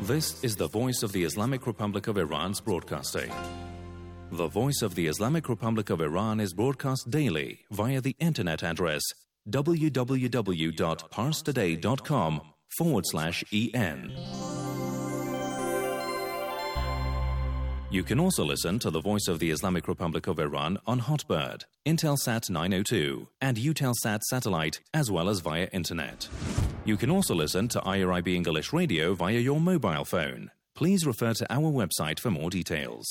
This is the Voice of the Islamic Republic of Iran's broadcasting. The Voice of the Islamic Republic of Iran is broadcast daily via the internet address www.parstoday.com/en. You can also listen to the Voice of the Islamic Republic of Iran on Hotbird, Intelsat 902, and Eutelsat satellite, as well as via internet. You can also listen to IRIB English Radio via your mobile phone. Please refer to our website for more details.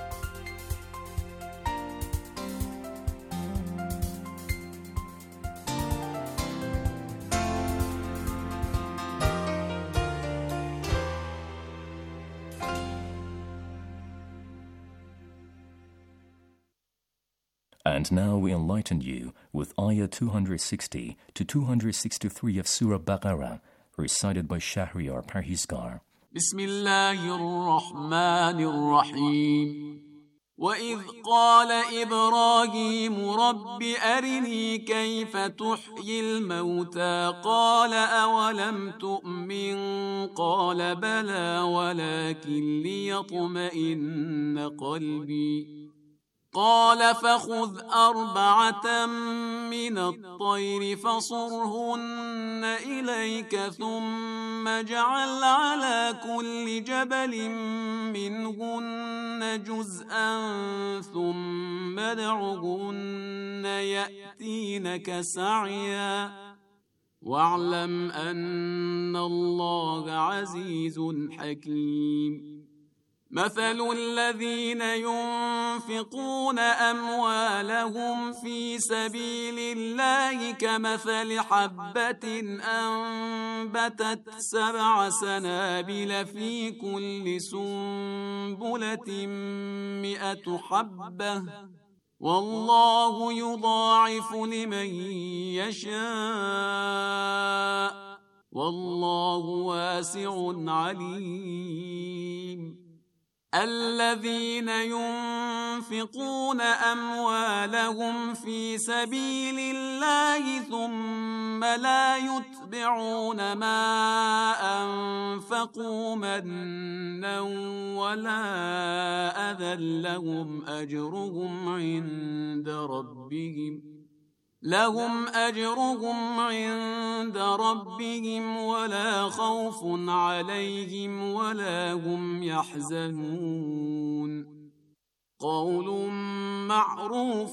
And now we enlighten you with Ayah 260 to 263 of Surah Baqarah, recited by Shahriar Parhizgar. Bismillahir-Rahmanir-Rahim. وَإِذْ قَالَ إِبْرَاهِيمُ رَبِّ أَرِنِي كَيْفَ تُحْيِي الْمَوْتَى قَالَ أَوَلَمْ تُؤْمِنْ قَالَ بَلَى وَلَكِنْ لِيَطْمَئِنَّ قَلْبِي قال فخذ 4 من الطير فصرهن إليك ثم اجعل على كل جبل منهن جزءا ثم ادعهن يأتينك سعيا واعلم أن الله عزيز حكيم مثل الذين ينفقون أموالهم في سبيل الله كمثل حبة أنبتت 7 سنابل في كل سنبلة 100 حبة والله يضاعف لمن يشاء والله واسع عليم الذين ينفقون أموالهم في سبيل الله ثم لا يتبعون ما أنفقوا منا ولا أذى لهم أجرهم عند ربهم ولا خوف عليهم ولا هم يحزنون قول معروف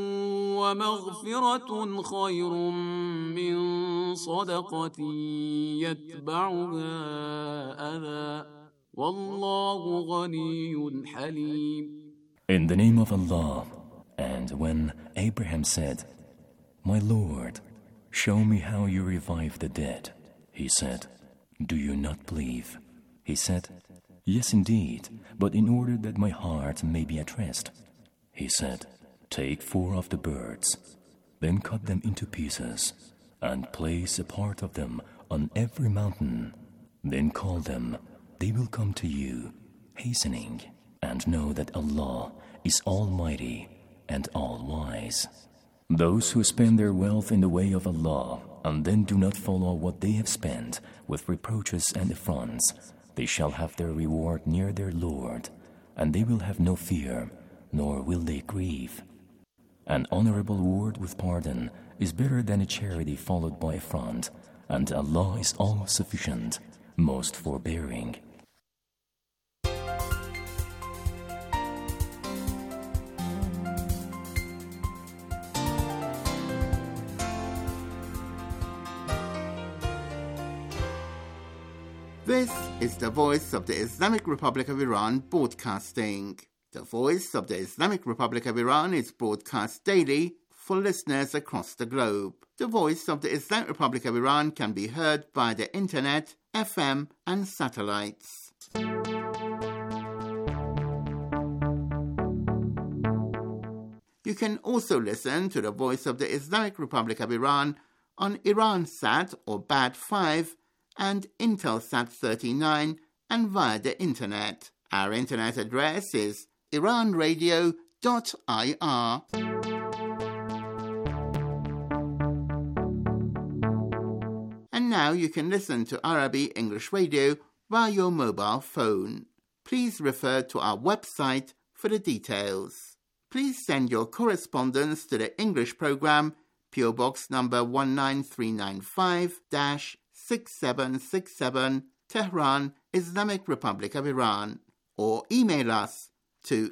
ومغفرة خير من صدقة يتبعها أذى والله غني حليم. In the name of Allah, and when Abraham said, My Lord, show me how you revive the dead. He said, Do you not believe? He said, Yes, indeed, but in order that my heart may be at rest. He said, Take 4 of the birds, then cut them into pieces, and place a part of them on every mountain. Then call them, they will come to you, hastening, and know that Allah is Almighty and All-Wise. Those who spend their wealth in the way of Allah and then do not follow what they have spent with reproaches and affronts, they shall have their reward near their Lord, and they will have no fear, nor will they grieve. An honorable word with pardon is better than a charity followed by affront, and Allah is all-sufficient, most forbearing. This is the Voice of the Islamic Republic of Iran broadcasting. The Voice of the Islamic Republic of Iran is broadcast daily for listeners across the globe. The Voice of the Islamic Republic of Iran can be heard via the internet, FM and satellites. You can also listen to the Voice of the Islamic Republic of Iran on Iransat or BAD5 and Intelsat 39 and via the internet. Our internet address is iranradio.ir. And now you can listen to Arabic English Radio via your mobile phone. Please refer to our website for the details. Please send your correspondence to the English program, PO Box number 19395-6767, Tehran, Islamic Republic of Iran, or email us to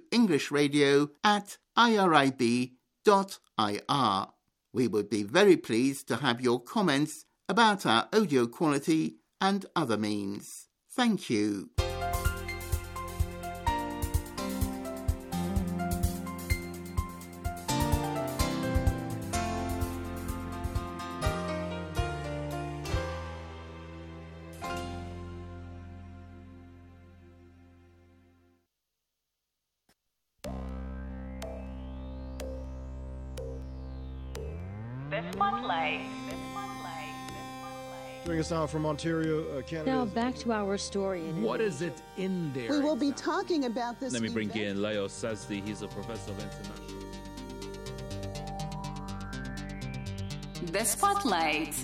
englishradio@irib.ir. We would be very pleased to have your comments about our audio quality and other means. Thank you. Joining us now from Ontario, Canada. Now back to our story. What is it in there? We will be talking about this. Let me bring in Leo Sazdi. He's a professor of international. The Spotlight.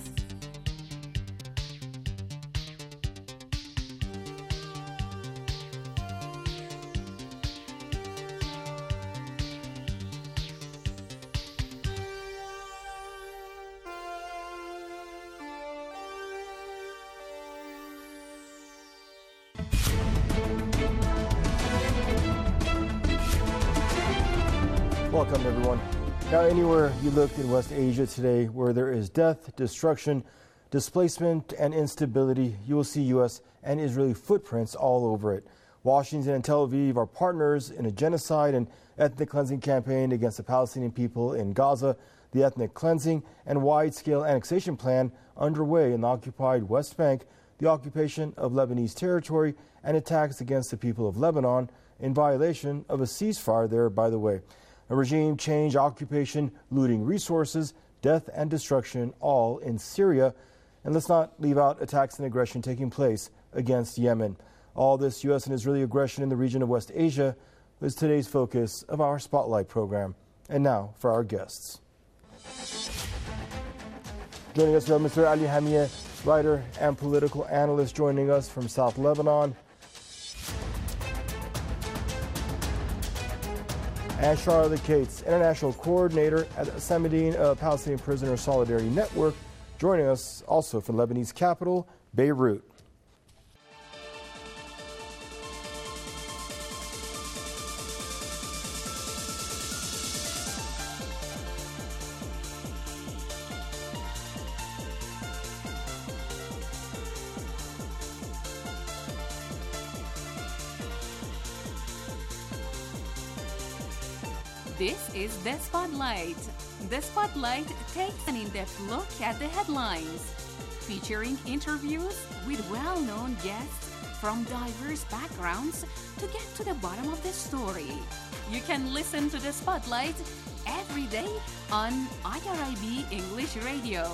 Welcome, everyone. Now, anywhere you look in West Asia today where there is death, destruction, displacement, and instability, you will see U.S. and Israeli footprints all over it. Washington and Tel Aviv are partners in a genocide and ethnic cleansing campaign against the Palestinian people in Gaza. The ethnic cleansing and wide-scale annexation plan underway in the occupied West Bank, the occupation of Lebanese territory, and attacks against the people of Lebanon in violation of a ceasefire there, by the way. A regime change, occupation, looting resources, death and destruction, all in Syria. And let's not leave out attacks and aggression taking place against Yemen. All this U.S. and Israeli aggression in the region of West Asia is today's focus of our Spotlight program. And now for our guests. Joining us, we have Mr. Ali Hamia, writer and political analyst, joining us from South Lebanon. And Charlotte Cates, international coordinator at the Samadin Palestinian Prisoner Solidarity Network, joining us also from Lebanese capital, Beirut. This is The Spotlight. The Spotlight takes an in-depth look at the headlines, featuring interviews with well-known guests from diverse backgrounds to get to the bottom of the story. You can listen to The Spotlight every day on IRIB English Radio.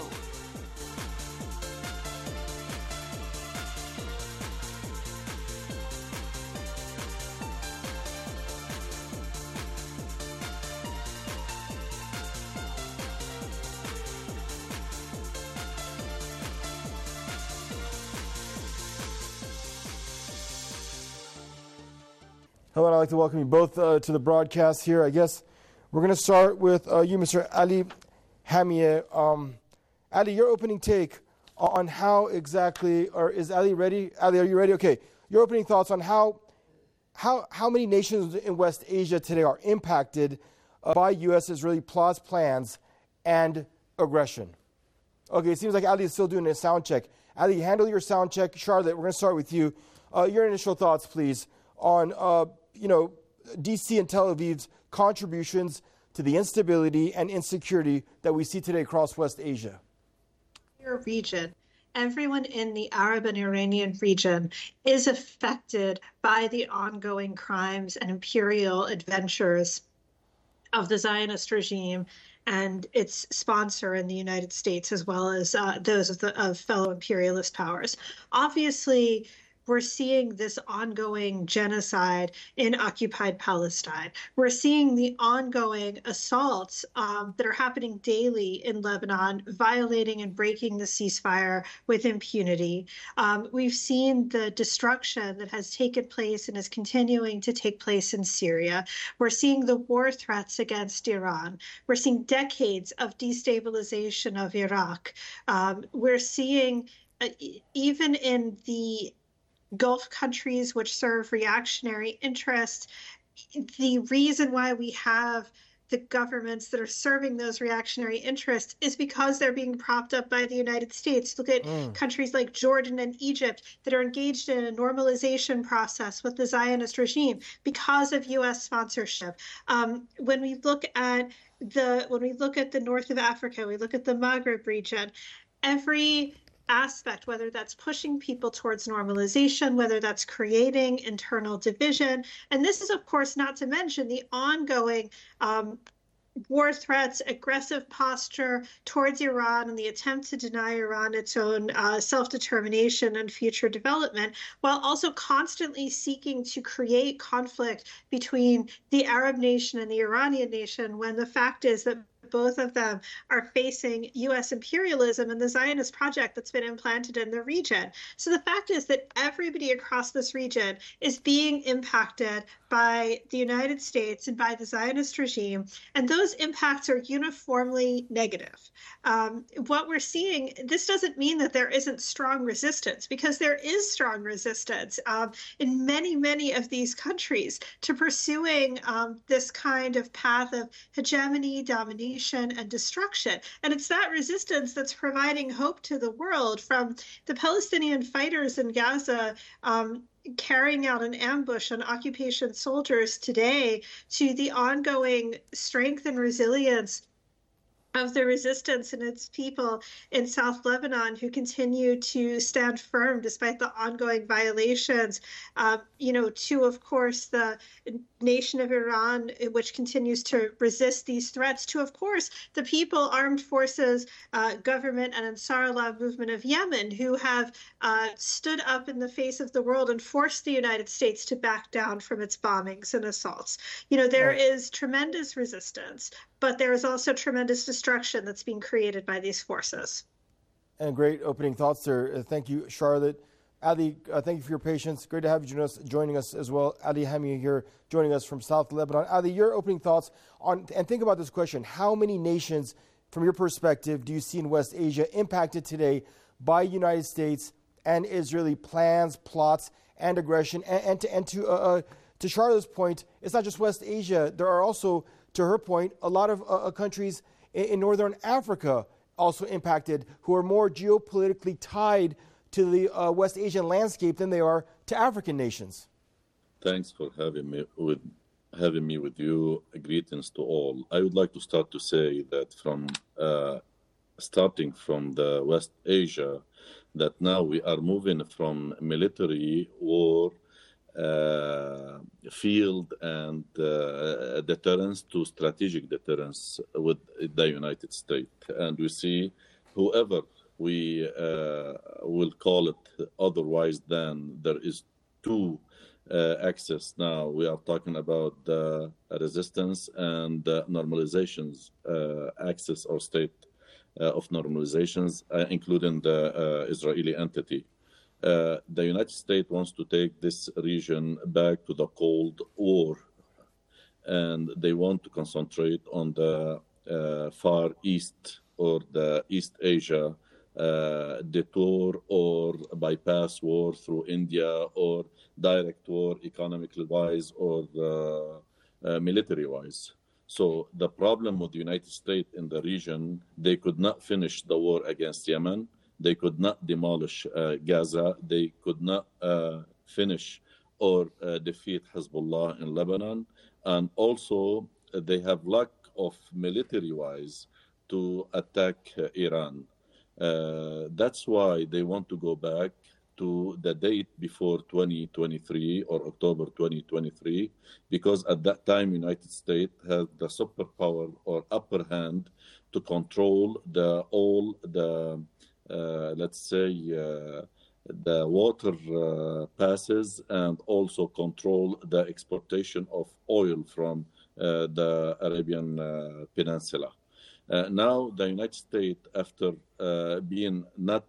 Hello, and I'd like to welcome you both to the broadcast here. I guess we're going to start with you, Mr. Ali Hamia. Ali, your opening take on how exactly, or is Ali ready? Ali, are you ready? Okay. Your opening thoughts on how many nations in West Asia today are impacted by U.S.-Israeli plots, plans, and aggression. Okay, it seems like Ali is still doing a sound check. Ali, handle your sound check. Charlotte, we're going to start with you. Your initial thoughts, please, on D.C. and Tel Aviv's contributions to the instability and insecurity that we see today across West Asia. Region. Everyone in the Arab and Iranian region is affected by the ongoing crimes and imperial adventures of the Zionist regime and its sponsor in the United States, as well as those of fellow imperialist powers. Obviously, we're seeing this ongoing genocide in occupied Palestine. We're seeing the ongoing assaults that are happening daily in Lebanon, violating and breaking the ceasefire with impunity. We've seen the destruction that has taken place and is continuing to take place in Syria. We're seeing the war threats against Iran. We're seeing decades of destabilization of Iraq. We're seeing, even in the Gulf countries which serve reactionary interests, the reason why we have the governments that are serving those reactionary interests is because they're being propped up by the United States. Look at countries like Jordan and Egypt that are engaged in a normalization process with the Zionist regime because of U.S. sponsorship. When we look at the north of Africa, we look at the Maghreb region, every aspect, whether that's pushing people towards normalization, whether that's creating internal division. And this is, of course, not to mention the ongoing war threats, aggressive posture towards Iran, and the attempt to deny Iran its own self-determination and future development, while also constantly seeking to create conflict between the Arab nation and the Iranian nation, when the fact is that both of them are facing U.S. imperialism and the Zionist project that's been implanted in the region. So the fact is that everybody across this region is being impacted by the United States and by the Zionist regime, and those impacts are uniformly negative. What we're seeing, this doesn't mean that there isn't strong resistance, because there is strong resistance in many, many of these countries to pursuing this kind of path of hegemony, domination, and destruction. And it's that resistance that's providing hope to the world, from the Palestinian fighters in Gaza carrying out an ambush on occupation soldiers today, to the ongoing strength and resilience of the resistance and its people in South Lebanon, who continue to stand firm despite the ongoing violations, to, of course, the nation of Iran, which continues to resist these threats, to, of course, the people, armed forces, government, and Ansar Allah movement of Yemen, who have stood up in the face of the world and forced the United States to back down from its bombings and assaults. There is tremendous resistance, but there is also tremendous destruction that's being created by these forces. And great opening thoughts there. Thank you, Charlotte. Ali, thank you for your patience. Great to have you joining us as well. Ali Hamia here, joining us from South Lebanon. Ali, your opening thoughts on, and think about this question: how many nations, from your perspective, do you see in West Asia impacted today by United States and Israeli plans, plots, and aggression? And to Charlotte's point, it's not just West Asia. There are also, to her point, a lot of countries in Northern Africa also impacted, who are more geopolitically tied to the West Asian landscape than they are to African nations. Thanks for having me with you. Greetings to all. I would like to start to say that from starting from the West Asia, that now we are moving from military war field and deterrence to strategic deterrence with the United States. And we see whoever we will call it otherwise, then there is two axes now. We are talking about the resistance and the normalizations axis or state of normalizations, including the Israeli entity. The United States wants to take this region back to the Cold War, and they want to concentrate on the Far East or the East Asia detour or bypass war through India, or direct war economically wise or military wise. So the problem with the United States in the region, they could not finish the war against Yemen. They could not demolish Gaza. They could not finish or defeat Hezbollah in Lebanon. And also, they have lack of military-wise to attack Iran. That's why they want to go back to the date before 2023 or October 2023, because at that time, United States had the superpower or upper hand to control all the let's say, the water passes and also control the exportation of oil from the Arabian Peninsula. Now, the United States, after being not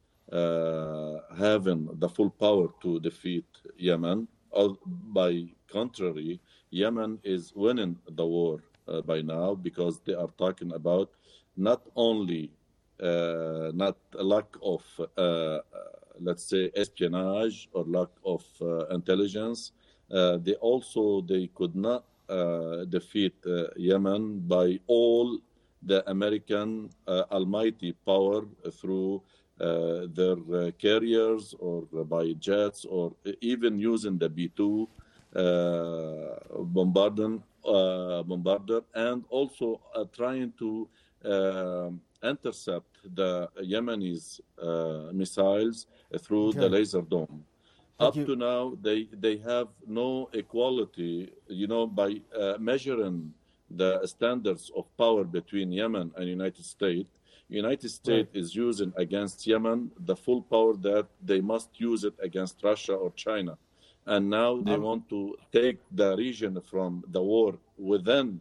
having the full power to defeat Yemen, by contrary, Yemen is winning the war by now, because they are talking about not only not a lack of, let's say, espionage or lack of intelligence. They could not defeat Yemen by all the American almighty power through their carriers or by jets, or even using the B-2 bombarder, and also trying to intercept the Yemenis missiles through the laser dome. Up to now, they have no equality, by measuring the standards of power between Yemen and United States. United States is using against Yemen the full power that they must use it against Russia or China. And now they want to take the region from the war within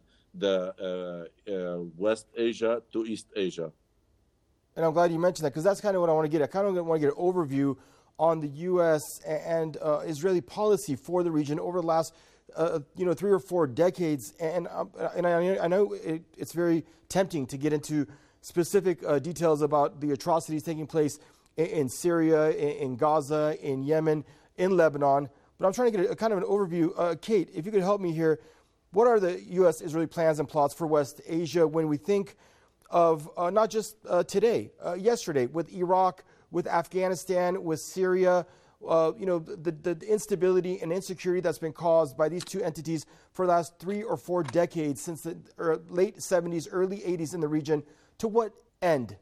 the West Asia to East Asia. And I'm glad you mentioned that, because that's kind of what I want to get at. I kind of want to get an overview on the U.S. and Israeli policy for the region over the last 3 or 4 decades. And I know it's very tempting to get into specific details about the atrocities taking place in Syria, in Gaza, in Yemen, in Lebanon. But I'm trying to get a kind of an overview. Kate, if you could help me here, what are the U.S.-Israeli plans and plots for West Asia when we think of not just today, yesterday, with Iraq, with Afghanistan, with Syria, the instability and insecurity that's been caused by these two entities for the last 3 or 4 decades, since the late 70s, early 80s in the region? To what end?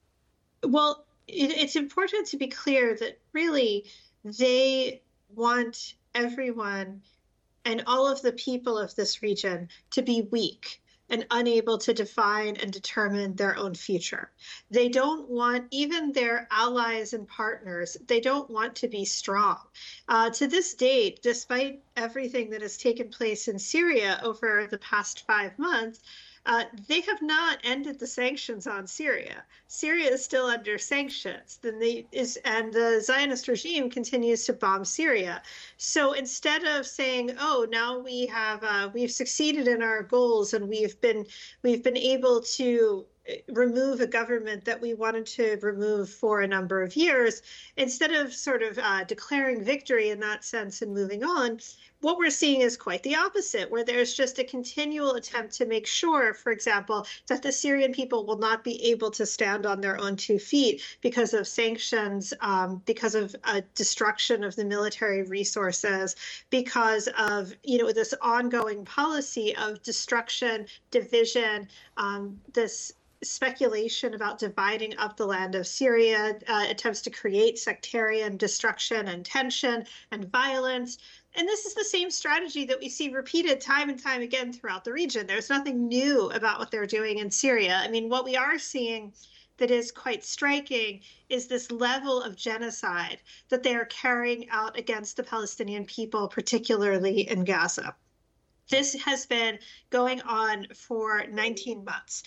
Well, it's important to be clear that really they want everyone and all of the people of this region to be weak and unable to define and determine their own future. They don't want, even their allies and partners, they don't want to be strong. To this date, despite everything that has taken place in Syria over the past 5 months, they have not ended the sanctions on Syria. Syria is still under sanctions, and the Zionist regime continues to bomb Syria. So instead of saying, "Oh, now we've succeeded in our goals, and we've been able to remove a government that we wanted to remove for a number of years," instead of sort of declaring victory in that sense and moving on, what we're seeing is quite the opposite, where there's just a continual attempt to make sure, for example, that the Syrian people will not be able to stand on their own 2 feet because of sanctions, because of destruction of the military resources, because of this ongoing policy of destruction, division, this speculation about dividing up the land of Syria, attempts to create sectarian destruction and tension and violence. And this is the same strategy that we see repeated time and time again throughout the region. There's nothing new about what they're doing in Syria. I mean, what we are seeing that is quite striking is this level of genocide that they are carrying out against the Palestinian people, particularly in Gaza. This has been going on for 19 months.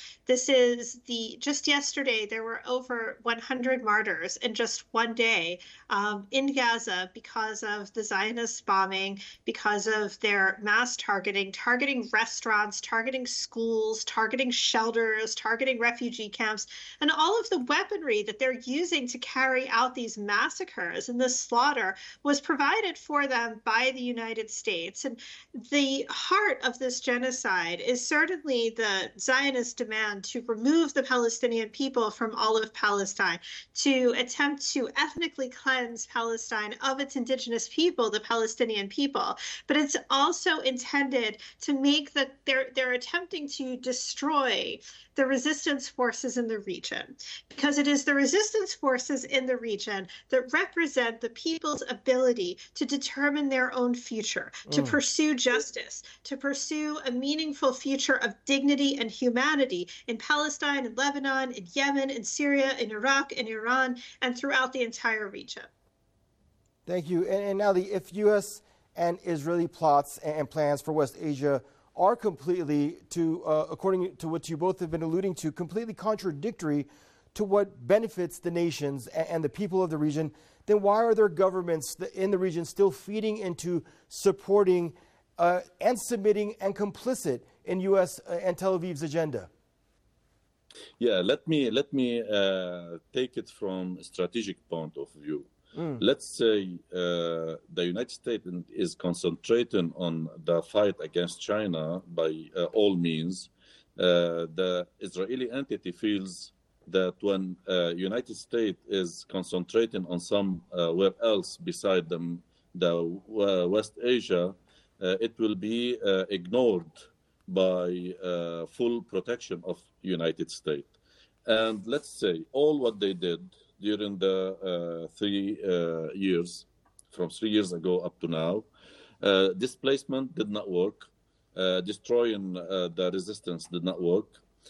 Just yesterday, there were over 100 martyrs in just one day in Gaza because of the Zionist bombing, because of their mass targeting restaurants, targeting schools, targeting shelters, targeting refugee camps, and all of the weaponry that they're using to carry out these massacres and this slaughter was provided for them by the United States. And the heart of this genocide is certainly the Zionist demand to remove the Palestinian people from all of Palestine, to attempt to ethnically cleanse Palestine of its indigenous people, the Palestinian people. But it's also intended to make that they're attempting to destroy the resistance forces in the region, because it is the resistance forces in the region that represent the people's ability to determine their own future, to pursue justice, to pursue a meaningful future of dignity and humanity in Palestine, in Lebanon, in Yemen, in Syria, in Iraq, in Iran, and throughout the entire region. Thank you. And now, if U.S. and Israeli plots and plans for West Asia are completely, according to what you both have been alluding to, completely contradictory to what benefits the nations and the people of the region, then why are there governments in the region still feeding into supporting and submitting and complicit in U.S. and Tel Aviv's agenda? Yeah, let me take it from a strategic point of view. Let's say the United States is concentrating on the fight against China by all means. The Israeli entity feels that when United States is concentrating on somewhere else beside them, the West Asia, it will be ignored by full protection of United States. And let's say all what they did during the 3 years, from 3 years ago up to now, displacement did not work, destroying the resistance did not work,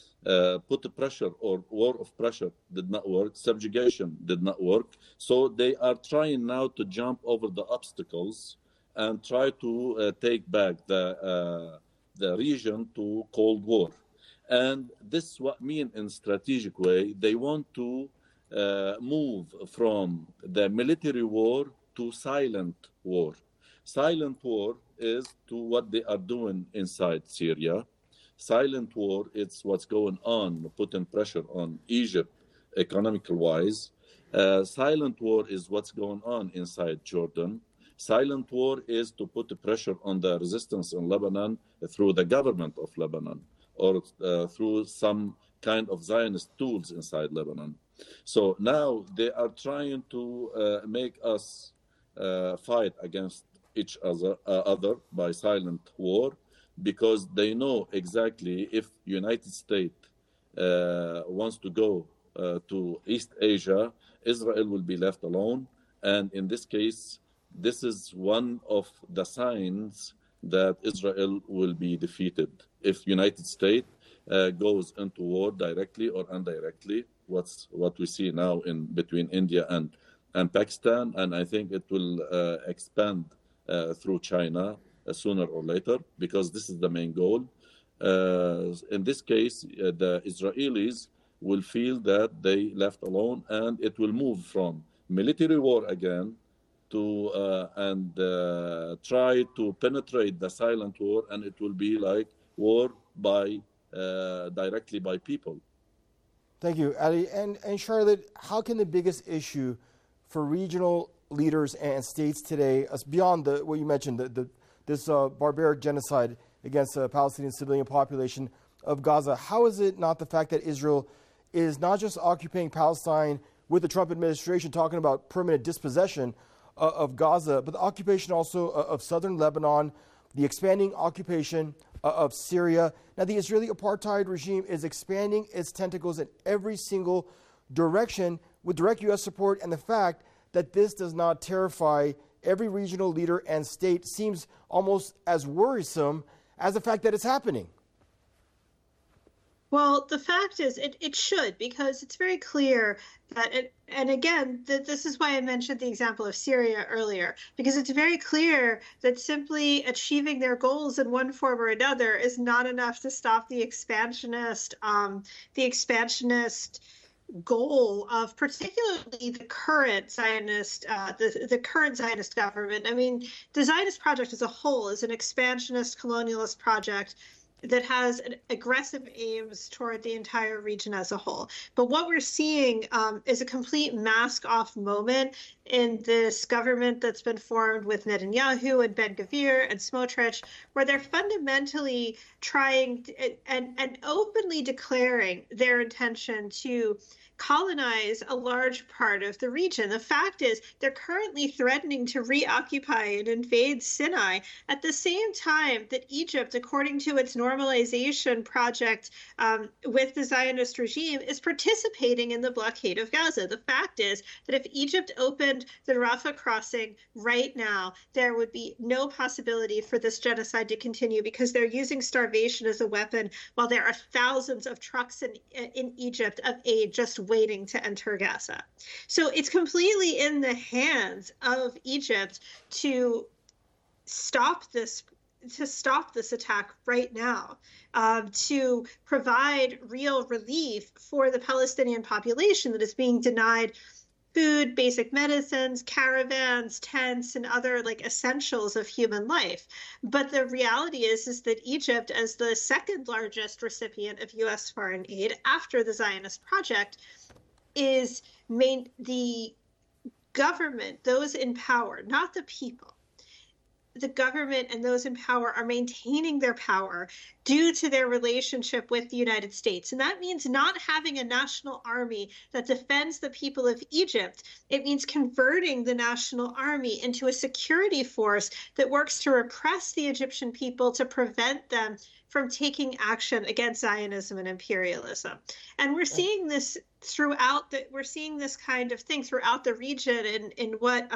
put the pressure or war of pressure did not work, subjugation did not work. So they are trying now to jump over the obstacles and try to take back the region to Cold War. And this is what mean in strategic way. They want to move from the military war to silent war. Silent war is to what they are doing inside Syria. Silent war, it's what's going on, putting pressure on Egypt economical-wise. Silent war is what's going on inside Jordan. Silent war is to put the pressure on the resistance in Lebanon through the government of Lebanon or through some kind of Zionist tools inside Lebanon. So now they are trying to make us fight against each other by silent war, because they know exactly if United States wants to go to East Asia, Israel will be left alone. And in this case, this is one of the signs that Israel will be defeated. If United States goes into war directly or indirectly, what we see now in between India and Pakistan, and I think it will expand through China sooner or later, because this is the main goal. In this case, the Israelis will feel that they left alone, and it will move from military war again to try to penetrate the silent war, and it will be like war by directly by people. Thank you, Ali. And Charlotte, how can the biggest issue for regional leaders and states today, beyond what you mentioned, this barbaric genocide against the Palestinian civilian population of Gaza, how is it not the fact that Israel is not just occupying Palestine with the Trump administration talking about permanent dispossession of Gaza, but the occupation also of southern Lebanon, the expanding occupation of Syria? Now, the Israeli apartheid regime is expanding its tentacles in every single direction with direct U.S. support, and the fact that this does not terrify every regional leader and state seems almost as worrisome as the fact that it's happening. Well, the fact is, it should, because it's very clear that, and again, this is why I mentioned the example of Syria earlier, because it's very clear that simply achieving their goals in one form or another is not enough to stop the expansionist goal of particularly the current Zionist, the current Zionist government. I mean, the Zionist project as a whole is an expansionist, colonialist project that has aggressive aims toward the entire region as a whole. But what we're seeing is a complete mask-off moment in this government that's been formed with Netanyahu and Ben-Gvir and Smotrich, where they're fundamentally trying and openly declaring their intention to colonize a large part of the region. The fact is, they're currently threatening to reoccupy and invade Sinai at the same time that Egypt, according to its normalization project with the Zionist regime, is participating in the blockade of Gaza. The fact is that if Egypt opened the Rafah crossing right now, there would be no possibility for this genocide to continue, because they're using starvation as a weapon, while there are thousands of trucks in Egypt of aid just waiting to enter Gaza. So it's completely in the hands of Egypt to stop this attack right now, to provide real relief for the Palestinian population that is being denied food, basic medicines, caravans, tents, and other like essentials of human life. But the reality is that Egypt, as the second largest recipient of U.S. foreign aid after the Zionist project, is the government, those in power, not the people. The government and those in power are maintaining their power due to their relationship with the United States. And that means not having a national army that defends the people of Egypt. It means converting the national army into a security force that works to repress the Egyptian people to prevent them from taking action against Zionism and imperialism. And we're seeing this we're seeing this kind of thing throughout the region in what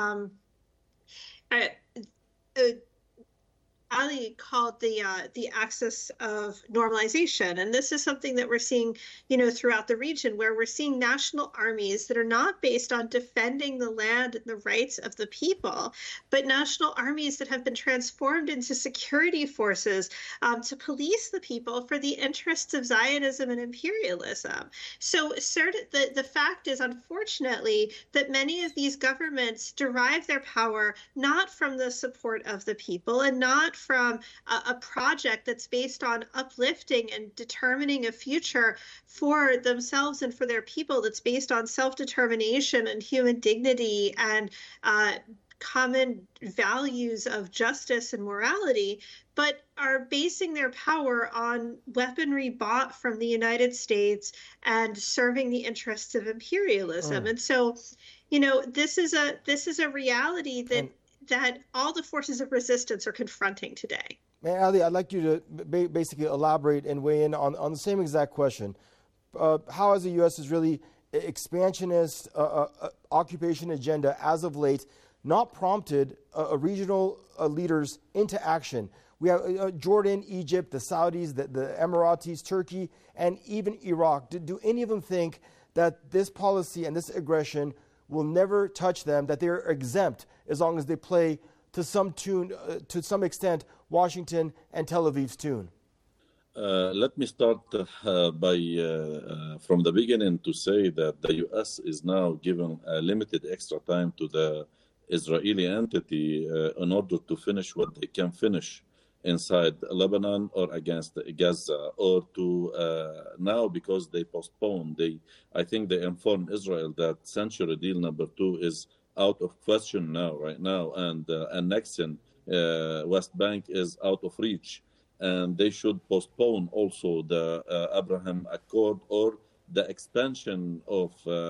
Ali called the axis of normalization. And this is something that we're seeing, throughout the region, where we're seeing national armies that are not based on defending the land and the rights of the people, but national armies that have been transformed into security forces to police the people for the interests of Zionism and imperialism. So the fact is, unfortunately, that many of these governments derive their power not from the support of the people and not from a project that's based on uplifting and determining a future for themselves and for their people, that's based on self-determination and human dignity and common values of justice and morality, but are basing their power on weaponry bought from the United States and serving the interests of imperialism. And so, this is a reality that all the forces of resistance are confronting today. Man, Ali, I'd like you to basically elaborate and weigh in on the same exact question. How has the U.S.'s expansionist occupation agenda as of late not prompted regional leaders into action? We have Jordan, Egypt, the Saudis, the Emiratis, Turkey, and even Iraq. Do any of them think that this policy and this aggression will never touch them, that they're exempt as long as they play to some extent, Washington and Tel Aviv's tune? Let me start by from the beginning to say that the U.S. is now given a limited extra time to the Israeli entity in order to finish what they can finish inside Lebanon or against Gaza, or to now, because they postponed, I think they informed Israel that Century Deal number 2 is out of question right now, and annexing West Bank is out of reach, and they should postpone also the Abraham Accord or the expansion of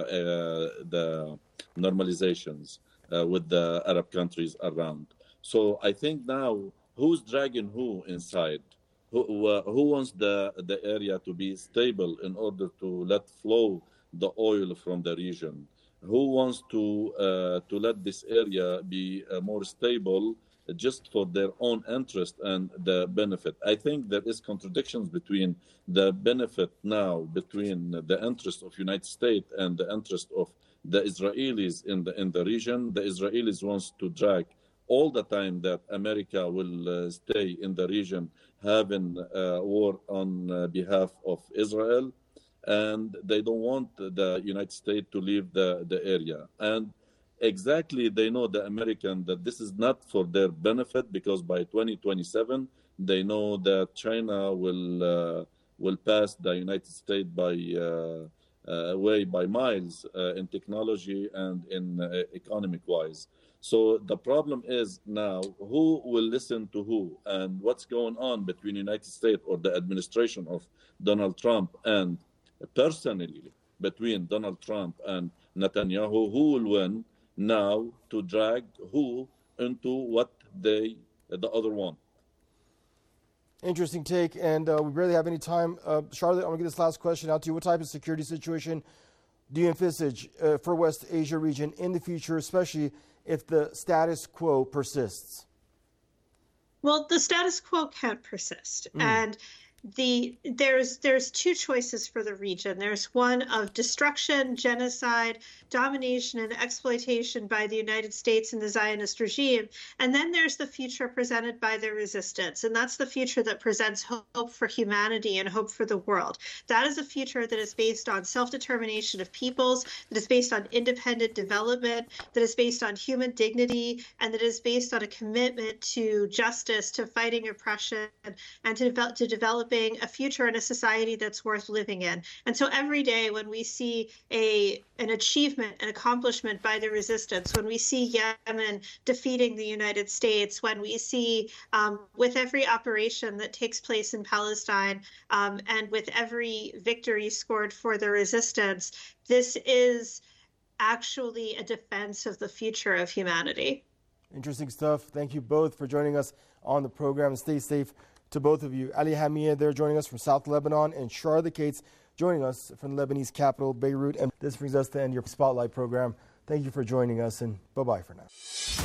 the normalizations with the Arab countries around. So I think now, who's dragging who inside? Who wants the area to be stable in order to let flow the oil from the region? Who wants to let this area be more stable just for their own interest and the benefit? I think there is contradictions between the benefit now between the interest of United States and the interest of the Israelis in the region. The Israelis wants to drag all the time that America will stay in the region having war on behalf of Israel, and they don't want the United States to leave the area. And exactly, they know, the American, that this is not for their benefit, because by 2027, they know that China will pass the United States by miles in technology and in economic-wise. So the problem is now, who will listen to who, and what's going on between the United States or the administration of Donald Trump, and personally between Donald Trump and Netanyahu, who will win now to drag who into what the other want. Interesting take, and we barely have any time. Charlotte, I'm going to get this last question out to you. What type of security situation do you envisage for West Asia region in the future, especially if the status quo persists? Well, the status quo can't persist. And there's two choices for the region. There's one of destruction, genocide, domination, and exploitation by the United States and the Zionist regime. And then there's the future presented by the resistance. And that's the future that presents hope for humanity and hope for the world. That is a future that is based on self-determination of peoples, that is based on independent development, that is based on human dignity, and that is based on a commitment to justice, to fighting oppression, and to developing a future and a society that's worth living in. And so every day when we see an achievement, an accomplishment by the resistance, when we see Yemen defeating the United States, when we see with every operation that takes place in Palestine, and with every victory scored for the resistance, this is actually a defense of the future of humanity. Interesting stuff. Thank you both for joining us on the program. Stay safe to both of you. Ali Hamia there joining us from South Lebanon, and Shar the Cates joining us from the Lebanese capital, Beirut. And this brings us to the end of your Spotlight program. Thank you for joining us, and bye-bye for now.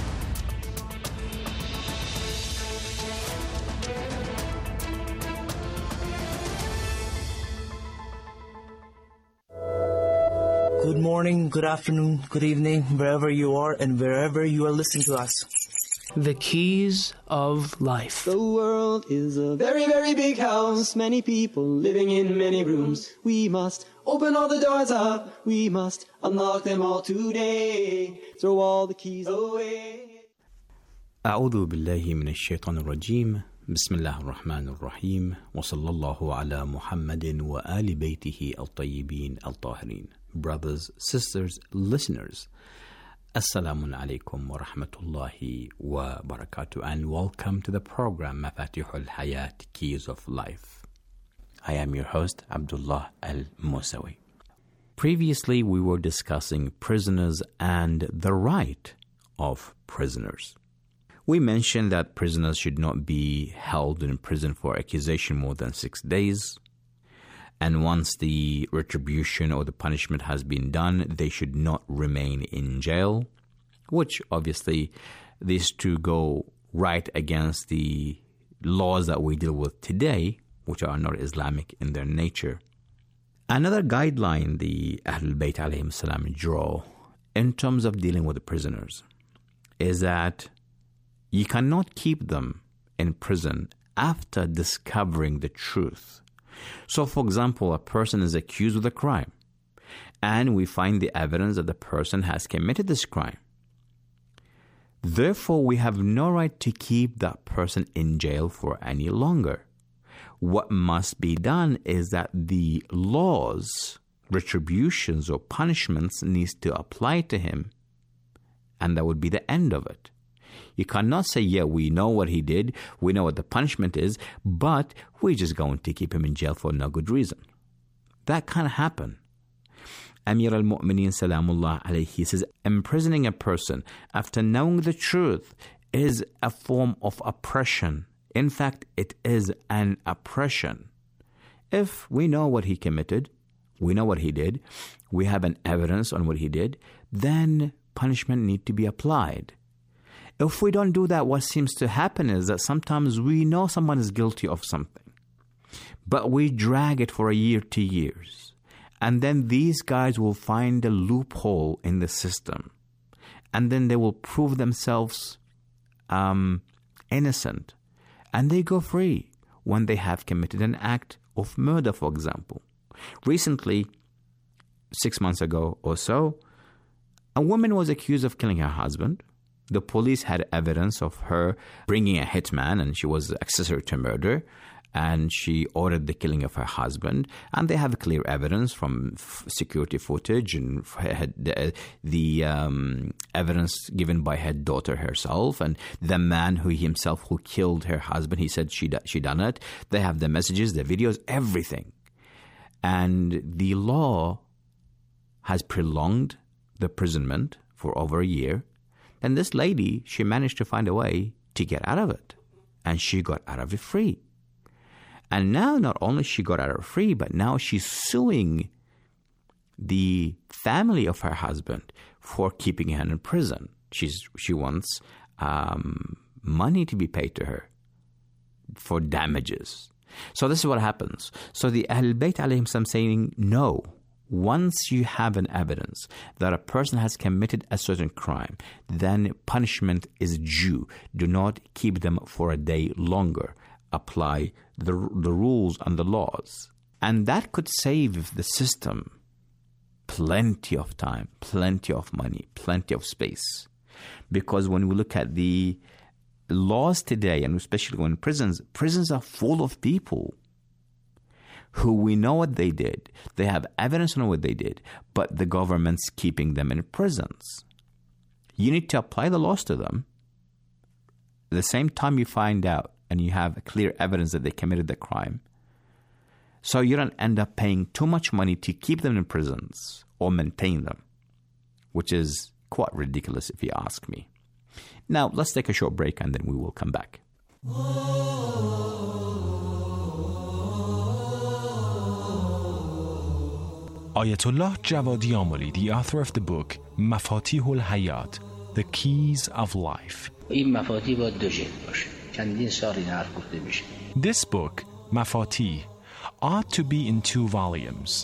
Good morning, good afternoon, good evening, wherever you are and wherever you are listening to us. The keys of life. The world is a very, very big house. Many people living in many rooms. We must open all the doors up. We must unlock them all today. Throw all the keys away. أعوذ بالله من الشيطان الرجيم. بسم الله الرحمن الرحيم. وصلى الله على محمد وآل بيته الطيبين الطاهرين. Brothers, sisters, listeners, Assalamu alaikum wa rahmatullahi wa barakatuh, and welcome to the program Mafatihul Hayat, Keys of Life. I am your host, Abdullah Al-Musawi. Previously, we were discussing prisoners and the right of prisoners. We mentioned that prisoners should not be held in prison for accusation more than 6 days. And once the retribution or the punishment has been done, they should not remain in jail, which obviously these two go right against the laws that we deal with today, which are not Islamic in their nature. Another guideline the Ahlul Bayt alayhim salam draw in terms of dealing with the prisoners is that you cannot keep them in prison after discovering the truth. So, for example, a person is accused of a crime, and we find the evidence that the person has committed this crime. Therefore, we have no right to keep that person in jail for any longer. What must be done is that the laws, retributions or punishments needs to apply to him, and that would be the end of it. You cannot say, yeah, we know what he did, we know what the punishment is, but we're just going to keep him in jail for no good reason. That can't happen. Amir al-Mu'mineen Salamullah alayhi says, imprisoning a person after knowing the truth is a form of oppression. In fact, it is an oppression. If we know what he committed, we know what he did, we have an evidence on what he did, then punishment need to be applied. If we don't do that, what seems to happen is that sometimes we know someone is guilty of something, but we drag it for 1 year, 2 years. And then these guys will find a loophole in the system. And then they will prove themselves innocent. And they go free when they have committed an act of murder, for example. Recently, 6 months ago or so, a woman was accused of killing her husband. The police had evidence of her bringing a hitman, and she was accessory to murder, and she ordered the killing of her husband. And they have clear evidence from security footage and the evidence given by her daughter herself, and the man who killed her husband. He said she done it. They have the messages, the videos, everything. And the law has prolonged the imprisonment for over 1 year. And this lady, she managed to find a way to get out of it. And she got out of it free. And now not only she got out of it free, but now she's suing the family of her husband for keeping her in prison. She wants money to be paid to her for damages. So this is what happens. So the Ahlul Bayt alayhim salam saying, no, once you have an evidence that a person has committed a certain crime, then punishment is due. Do not keep them for a day longer. Apply the rules and the laws. And that could save the system plenty of time, plenty of money, plenty of space. Because when we look at the laws today, and especially when prisons are full of people who we know what they did. They have evidence on what they did, but the government's keeping them in prisons. You need to apply the laws to them. At the same time you find out and you have clear evidence that they committed the crime, so you don't end up paying too much money to keep them in prisons or maintain them, which is quite ridiculous if you ask me. Now, let's take a short break and then we will come back. Ayatollah Javadi Amoli, the author of the book Mafatihul Hayat, The Keys of Life. This book, Mafatih, ought to be in 2 volumes.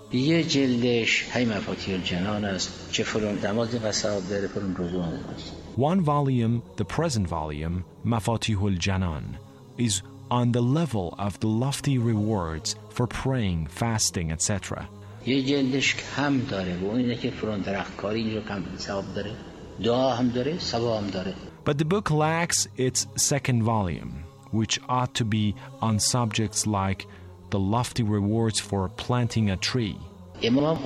One volume, the present volume, Mafatihul Janan, is on the level of the lofty rewards for praying, fasting, etc. But the book lacks its second volume, which ought to be on subjects like the lofty rewards for planting a tree. Imam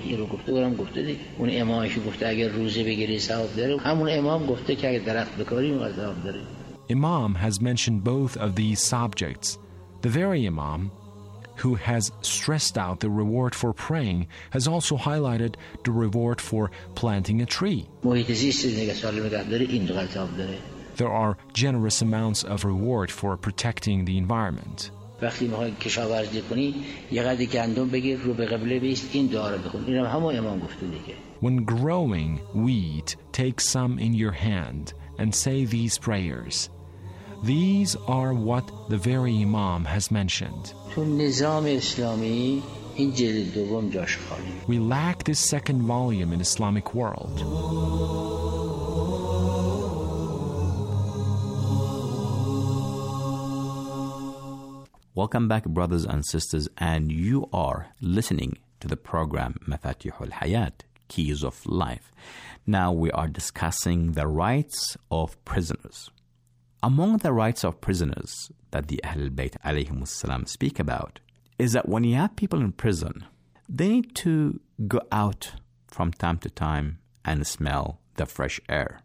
has mentioned both of these subjects. The very Imam who has stressed out the reward for praying has also highlighted the reward for planting a tree. There are generous amounts of reward for protecting the environment. When growing wheat, take some in your hand and say these prayers. These are what the very Imam has mentioned. We lack this second volume in Islamic world. Welcome back, brothers and sisters, and you are listening to the program Mafatihul Hayat, Keys of Life. Now we are discussing the rights of prisoners. Among the rights of prisoners that the Ahlul Bayt alayhimus salam speak about is that when you have people in prison, they need to go out from time to time and smell the fresh air.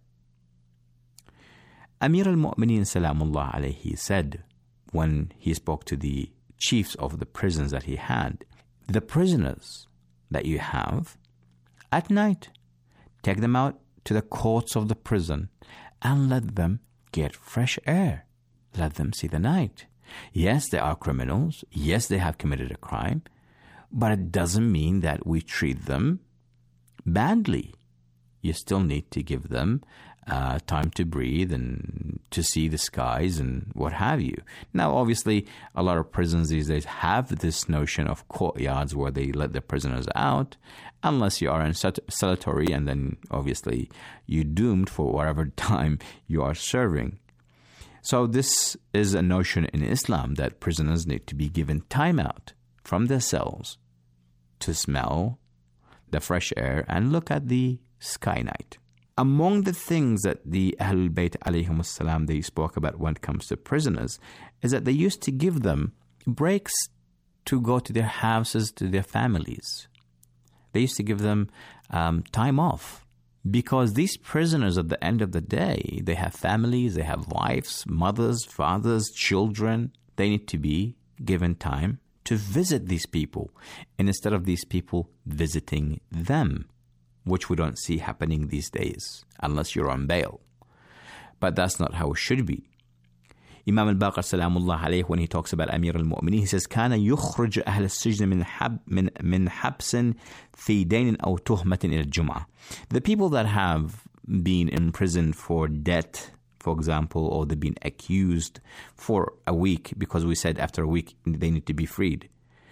Amir al-Mu'mineen Salamullah alayhi said, when he spoke to the chiefs of the prisons that he had, the prisoners that you have, at night, take them out to the courts of the prison and let them get fresh air. Let them see the night. Yes, they are criminals. Yes, they have committed a crime. But it doesn't mean that we treat them badly. You still need to give them time to breathe and to see the skies and what have you. Now, obviously, a lot of prisons these days have this notion of courtyards where they let the prisoners out, unless you are in solitary, and then obviously you're doomed for whatever time you are serving. So this is a notion in Islam that prisoners need to be given time out from their cells to smell the fresh air and look at the sky night. Among the things that the Ahlul Bayt alayhimus salam they spoke about when it comes to prisoners is that they used to give them breaks to go to their houses, to their families. They used to give them time off, because these prisoners at the end of the day, they have families, they have wives, mothers, fathers, children. They need to be given time to visit these people, and instead of these people visiting them, which we don't see happening these days, unless you're on bail. But that's not how it should be. Imam al-Baqir Salamullah alayh, when he talks about Amir al-Mu'mineen, he says, كان يخرج أهل السجن من حبس في دين أو تهمة إلى الجمعة. The people that have been imprisoned for debt for example, or they've been accused for a week, because we said after a week they need to be freed.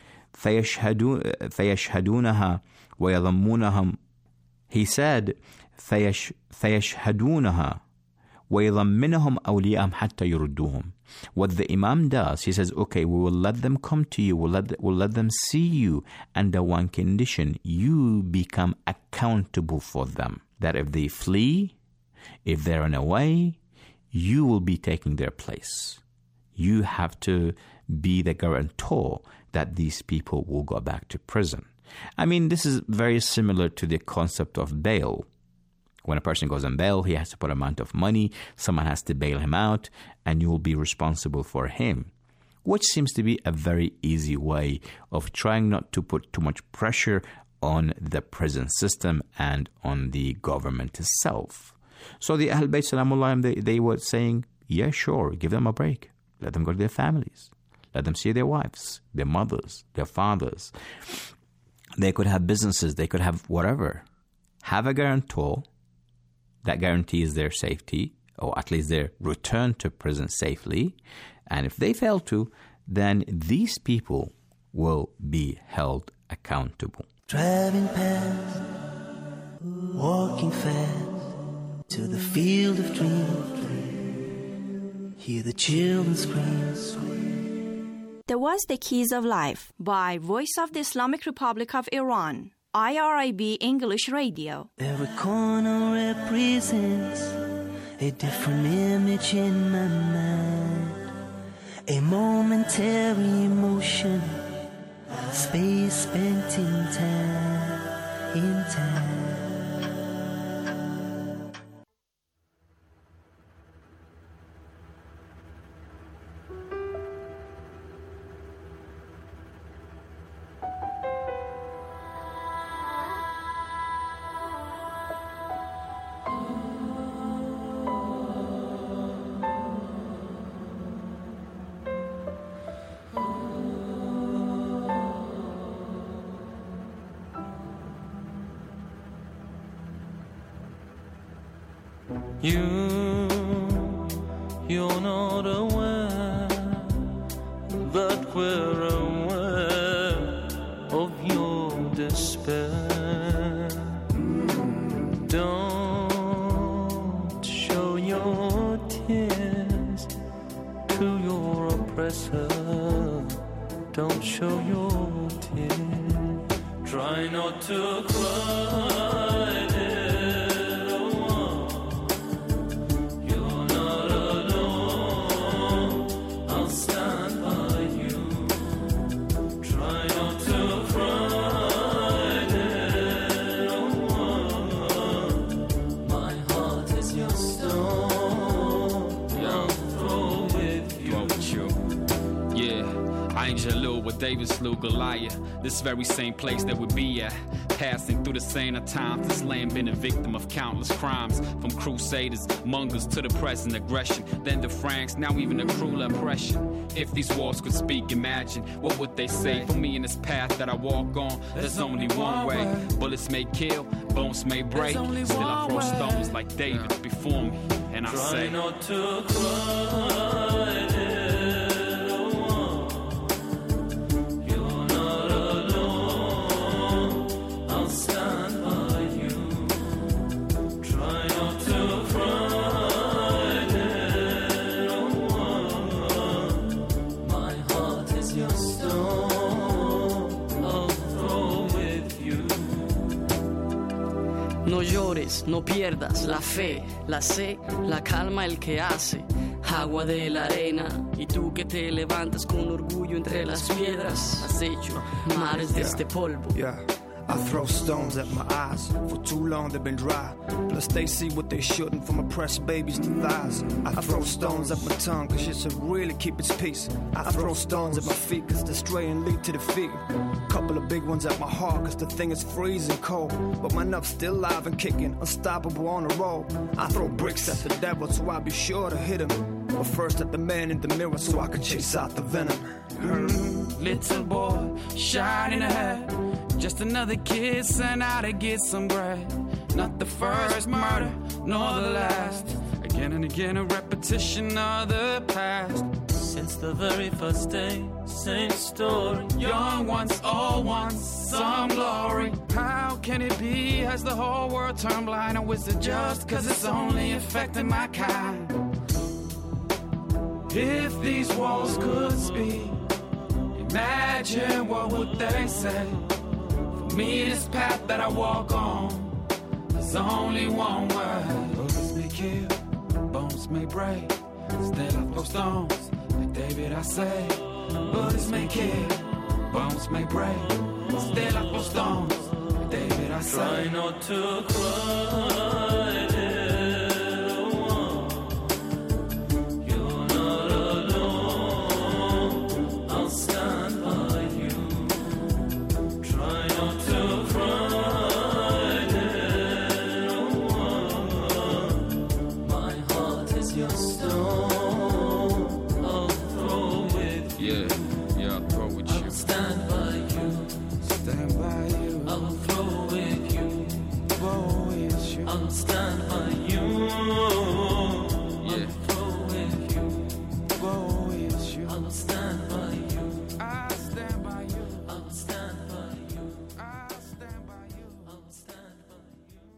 فَيَشْهَدُونَهَا وَيَضَمُّونَهُمْ. He said, فَيَشْهَدُونَهَا وَيَضَمِّنَهُمْ أَوْلِيَاهُمْ حَتَّى يُرُدُّوهُم. What the Imam does, he says, okay, we will let them come to you, we'll let them see you, under one condition: you become accountable for them. That if they flee, if they run away, you will be taking their place. You have to be the guarantor that these people will go back to prison. I mean, this is very similar to the concept of bail. When a person goes on bail, he has to put an amount of money, someone has to bail him out, and you will be responsible for him, which seems to be a very easy way of trying not to put too much pressure on the prison system and on the government itself. So the Ahl Bayt Salamullah, they were saying, yeah, sure, give them a break. Let them go to their families. Let them see their wives, their mothers, their fathers. They could have businesses, they could have whatever. Have a guarantor that guarantees their safety, or at least their return to prison safely. And if they fail to, then these people will be held accountable. Driving past, walking fast, to the field of dreams, hear the children scream. That was The Keys of Life by Voice of the Islamic Republic of Iran, IRIB English Radio. Every corner represents a different image in my mind, a momentary emotion, space spent in time. You're not aware that we're aware of your despair. Don't show your tears to your oppressor. Don't show your tears. Try not to cry. David slew Goliath, this very same place that we be at. Passing through the same times, this land been a victim of countless crimes. From crusaders, Mongols to the present aggression. Then the Franks, now even the cruel oppression. If these walls could speak, imagine what would they say? For me in this path that I walk on, there's only one way. Bullets may kill, bones may break. Still I throw stones like David before me, and I say, try not to cry. No llores, no pierdas la fe, la sé, la calma el que hace, agua de la arena. Y tú que te levantas con orgullo entre las piedras, has hecho mares de este polvo. I throw stones at my eyes, for too long they've been dry. Plus they see what they shouldn't, from oppressed babies to thighs. I throw stones at my tongue, cause it should really keep its peace. I throw stones at my feet, cause they stray and lead to defeat. Couple of big ones at my heart, cause the thing is freezing cold. But my nut's still alive and kicking, unstoppable on the road. I throw bricks at the devil, so I'll be sure to hit him. But first at the man in the mirror, so I can chase out the venom. Little boy, shining ahead, just another kid sent out to get some bread. Not the first murder, nor the last. Again and again a repetition of the past. Since the very first day, same story. Young ones, old ones, some glory. How can it be? Has the whole world turned blind? Or is it just cause it's only affecting my kind? If these walls could speak, imagine what would they say? For me, this path that I walk on, there's only one word. Bullets may kill, bones may break, still I throw stones. Like David I say, bullets may kill, bones may break, still I throw stones. Like David I say. Try not to cry, little one. You're not alone. I'll stand by you. Try not to cry, little one. My heart is your stone. Yeah, I'll throw with you. I'll stand by you. Stand by you. I'll throw with you. Throw with you. I'll stand by you. Yeah. I'll throw with you. Throw with you. I'll stand by you. I'll stand by you. I'll stand by you. I'll stand by you. I'll stand by you.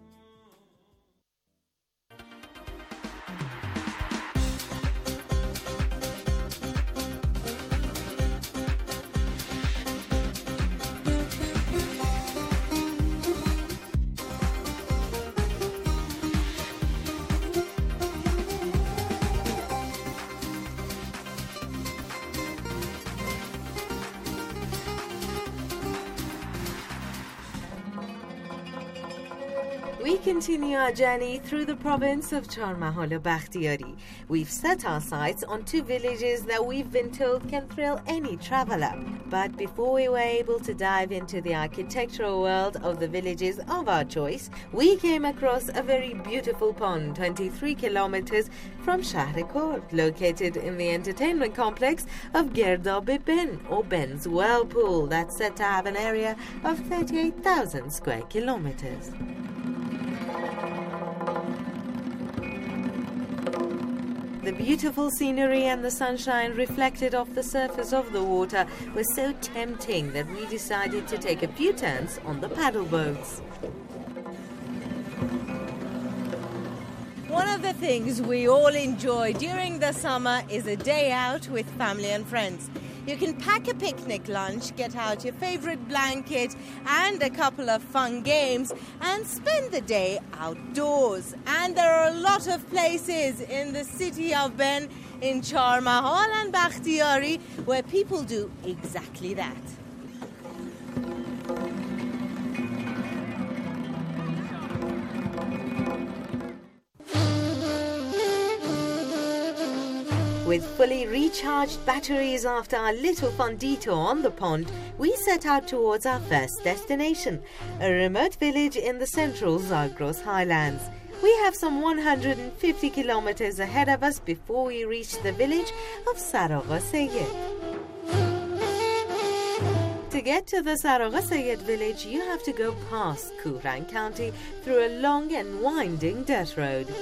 We continue our journey through the province of Charmahol Bakhtiyari. We've set our sights on two villages that we've been told can thrill any traveler. But before we were able to dive into the architectural world of the villages of our choice, we came across a very beautiful pond 23 kilometers from Shahr-e-Kurd, located in the entertainment complex of Gerdab-e-Ben, or Ben's Whirlpool, that's said to have an area of 38,000 square kilometers. The beautiful scenery and the sunshine reflected off the surface of the water was so tempting that we decided to take a few turns on the paddle boats. One of the things we all enjoy during the summer is a day out with family and friends. You can pack a picnic lunch, get out your favorite blanket and a couple of fun games and spend the day outdoors. And there are a lot of places in the city of Ben, in Charmahol and Bakhtiyari, where people do exactly that. With fully recharged batteries after our little fun detour on the pond, we set out towards our first destination, a remote village in the central Zagros highlands. We have some 150 kilometers ahead of us before we reach the village of Saragha Seyed. To get to the Saragha Seyed village, you have to go past Kuran County through a long and winding dirt road.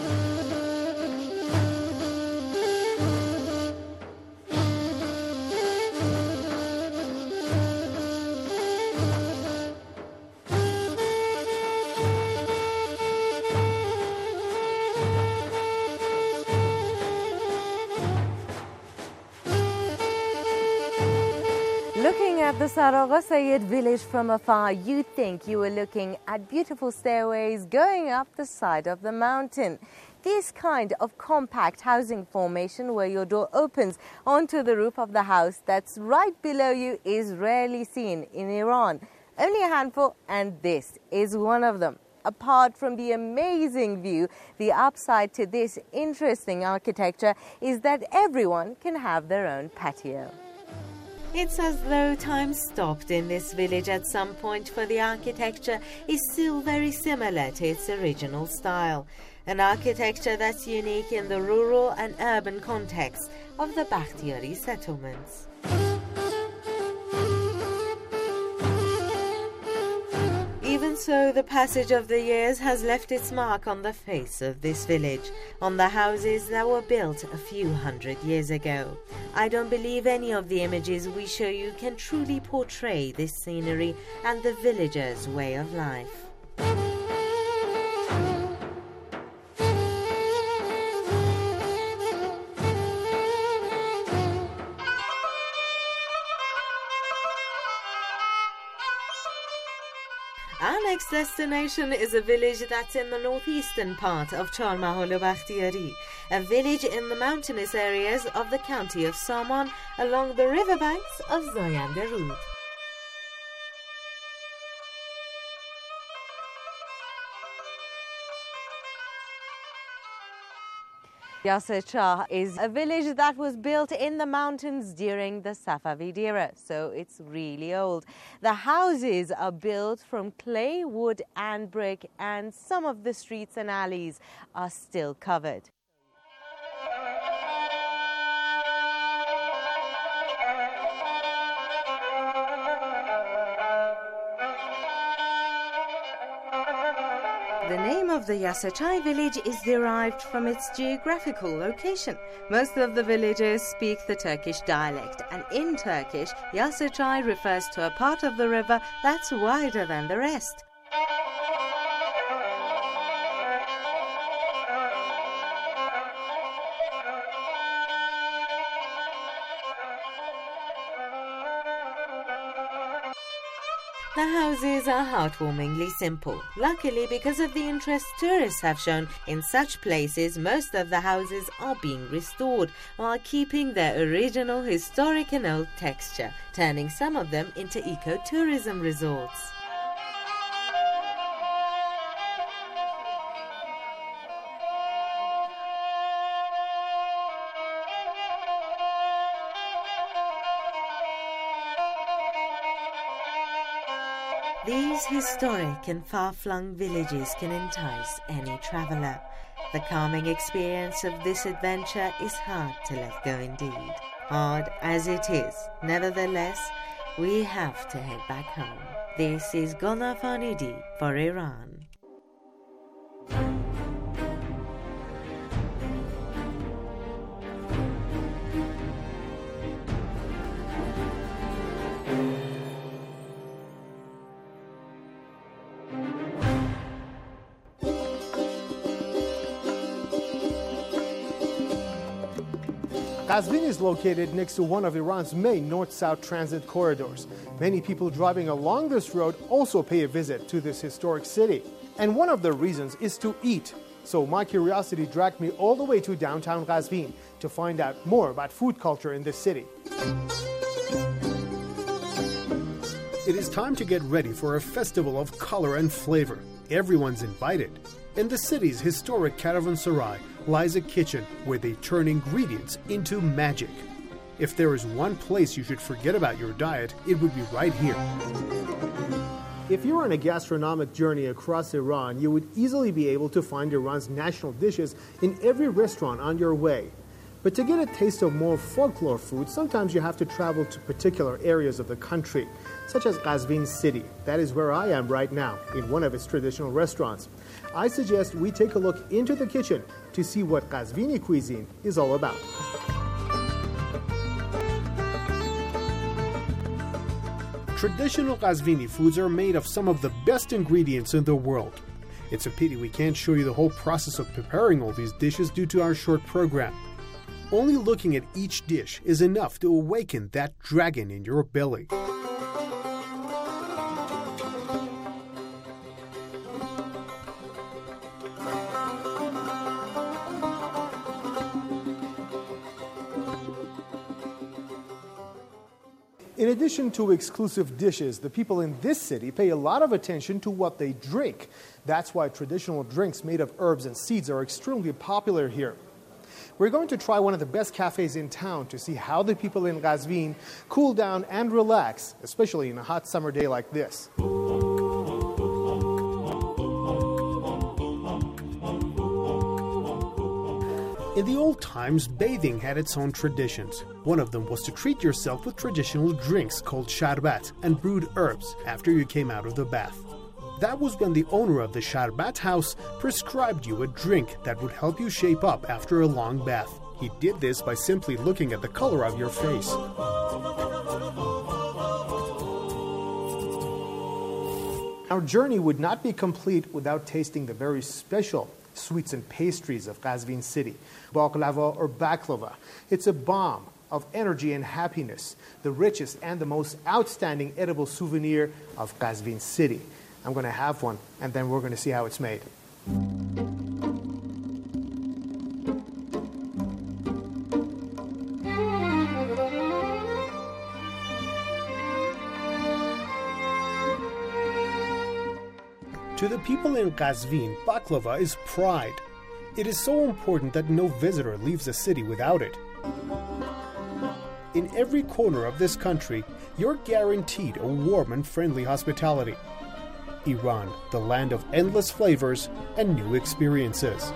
Looking at the Saragha Seyed village from afar, you'd think you were looking at beautiful stairways going up the side of the mountain. This kind of compact housing formation where your door opens onto the roof of the house that's right below you is rarely seen in Iran. Only a handful, and this is one of them. Apart from the amazing view, the upside to this interesting architecture is that everyone can have their own patio. It's as though time stopped in this village at some point, for the architecture is still very similar to its original style. An architecture that's unique in the rural and urban context of the Bakhtiyari settlements. Even Also, the passage of the years has left its mark on the face of this village, on the houses that were built a few hundred years ago. I don't believe any of the images we show you can truly portray this scenery and the villagers' way of life. Our next destination is a village that's in the northeastern part of Charmahol Bakhtiyari, a village in the mountainous areas of the county of Saman along the riverbanks of Zayande Rud. Yasser Shah is a village that was built in the mountains during the Safavid era, so it's really old. The houses are built from clay, wood and brick, and some of the streets and alleys are still covered. The name of the Yasachai village is derived from its geographical location. Most of the villagers speak the Turkish dialect, and in Turkish, Yasachai refers to a part of the river that's wider than the rest. The houses are heartwarmingly simple. Luckily, because of the interest tourists have shown in such places, most of the houses are being restored while keeping their original historic and old texture, turning some of them into ecotourism resorts. These historic and far-flung villages can entice any traveller. The calming experience of this adventure is hard to let go indeed. Hard as it is, nevertheless, we have to head back home. This is Gulnaz Faridi for Iran. Qazvin is located next to one of Iran's main north-south transit corridors. Many people driving along this road also pay a visit to this historic city. And one of the reasons is to eat. So my curiosity dragged me all the way to downtown Qazvin to find out more about food culture in this city. It is time to get ready for a festival of color and flavor. Everyone's invited. In the city's historic caravanserai lies a kitchen where they turn ingredients into magic. If there is one place you should forget about your diet, it would be right here. If you were on a gastronomic journey across Iran, you would easily be able to find Iran's national dishes in every restaurant on your way. But to get a taste of more folklore food, sometimes you have to travel to particular areas of the country, such as Qazvin City. That is where I am right now, in one of its traditional restaurants. I suggest we take a look into the kitchen to see what Qazvini cuisine is all about. Traditional Qazvini foods are made of some of the best ingredients in the world. It's a pity we can't show you the whole process of preparing all these dishes due to our short program. Only looking at each dish is enough to awaken that dragon in your belly. In addition to exclusive dishes, the people in this city pay a lot of attention to what they drink. That's why traditional drinks made of herbs and seeds are extremely popular here. We're going to try one of the best cafes in town to see how the people in Qazvin cool down and relax, especially in a hot summer day like this. In the old times, bathing had its own traditions. One of them was to treat yourself with traditional drinks called sharbat and brewed herbs after you came out of the bath. That was when the owner of the Sharbat house prescribed you a drink that would help you shape up after a long bath. He did this by simply looking at the color of your face. Our journey would not be complete without tasting the very special sweets and pastries of Qazvin city, baklava or baklava. It's a bomb of energy and happiness, the richest and the most outstanding edible souvenir of Qazvin city. I'm going to have one, and then we're going to see how it's made. To the people in Qazvin, baklava is pride. It is so important that no visitor leaves the city without it. In every corner of this country, you're guaranteed a warm and friendly hospitality. Iran, the land of endless flavors and new experiences.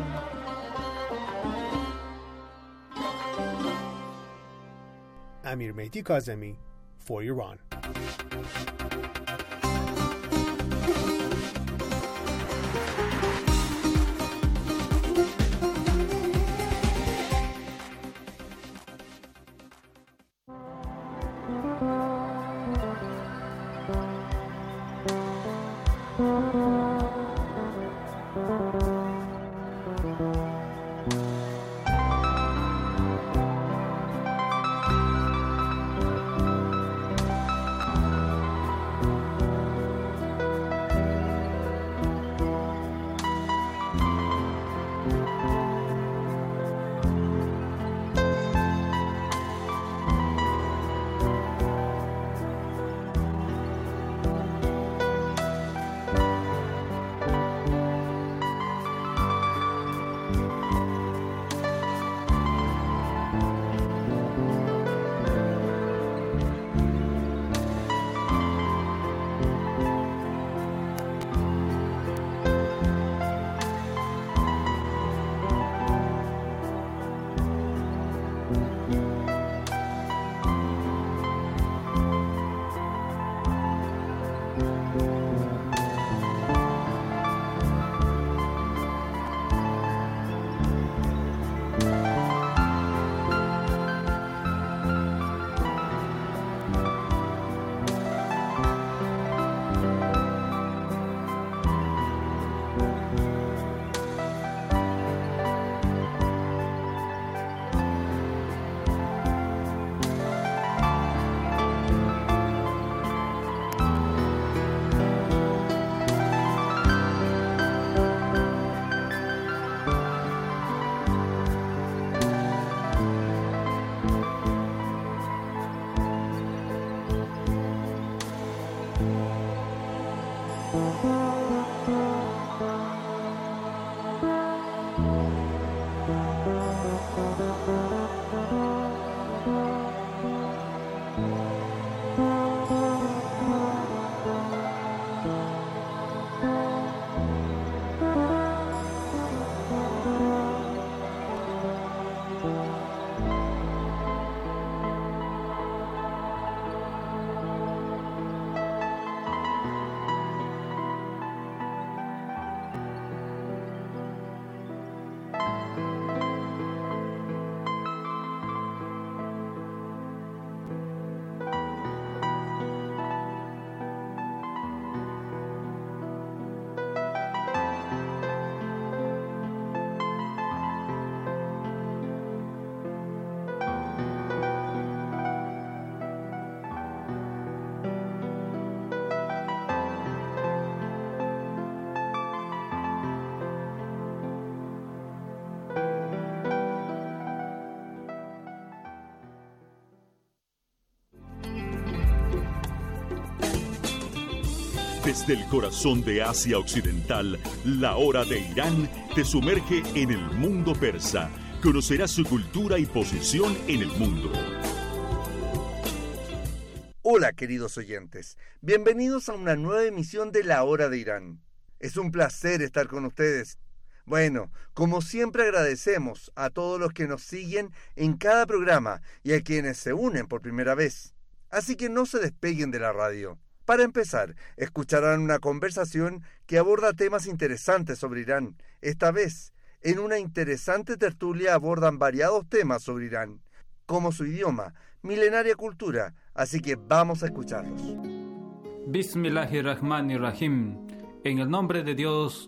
Amir Mehdi Kazemi for Iran. Desde el corazón de Asia Occidental, la hora de Irán te sumerge en el mundo persa. Conocerás su cultura y posición en el mundo. Hola queridos oyentes, bienvenidos a una nueva emisión de La Hora de Irán. Es un placer estar con ustedes. Bueno, como siempre agradecemos a todos los que nos siguen en cada programa y a quienes se unen por primera vez. Así que no se despeguen de la radio. Para empezar, escucharán una conversación que aborda temas interesantes sobre Irán. Esta vez, en una interesante tertulia abordan variados temas sobre Irán, como su idioma, milenaria cultura, así que vamos a escucharlos. Bismillahirrahmanirrahim. En el nombre de Dios,